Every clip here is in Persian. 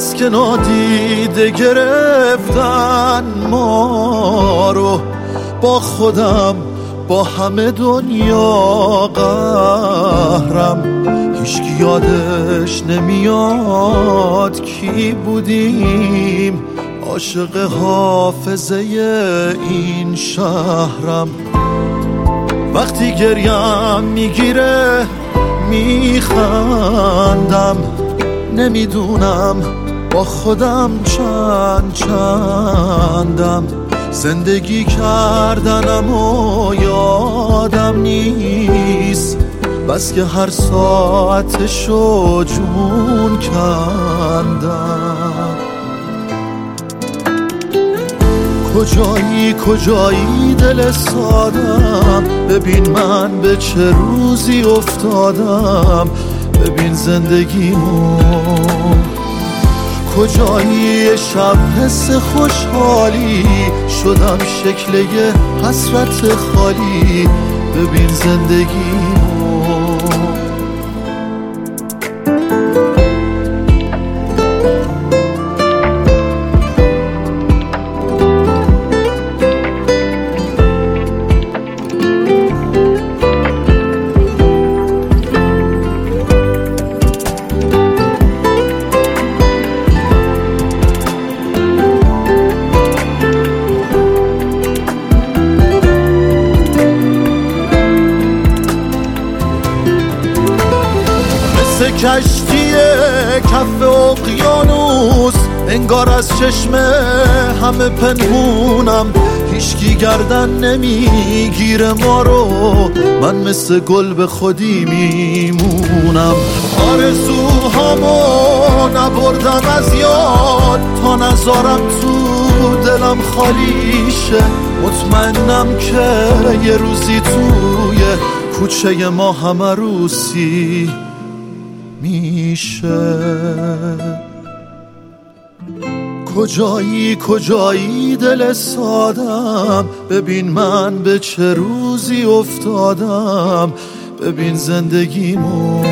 بس که نادیده گرفتن ما رو، با خودم با همه دنیا قهرم. هیچکی یادش نمیاد کی بودیم، عاشق حافظه این شهرم. وقتی گریم میگیره میخندم، نمیدونم با خودم چندم. زندگی کردنم و یادم نیست، بس که هر ساعتشو جون کندم. کجایی دل سادم، ببین من به چه روزی افتادم، ببین زندگیمو. کجایی شب حس خوشحالی، شدم شکل یه حسرت خالی، ببین زندگیمو. کشتی کف اقیانوس، انگار از چشم همه پنهونم. هیچکی گردن نمیگیره ما رو، من مثل گل به خودی میمونم. آرزوهامو نبردم از یاد، تا نذارم تو دلم خالی شه. مطمئنم که یه روزی توی کوچه ما همه روسی میشه. کجایی دل سادم، ببین من به چه روزی افتادم، ببین زندگیمو.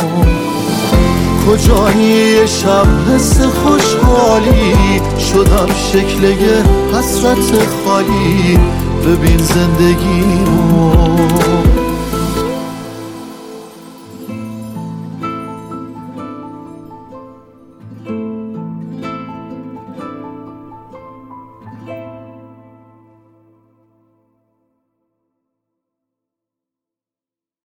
کجایی شب حس خوشحالی، شدم شکل یه حسرت خالی، ببین زندگیمو.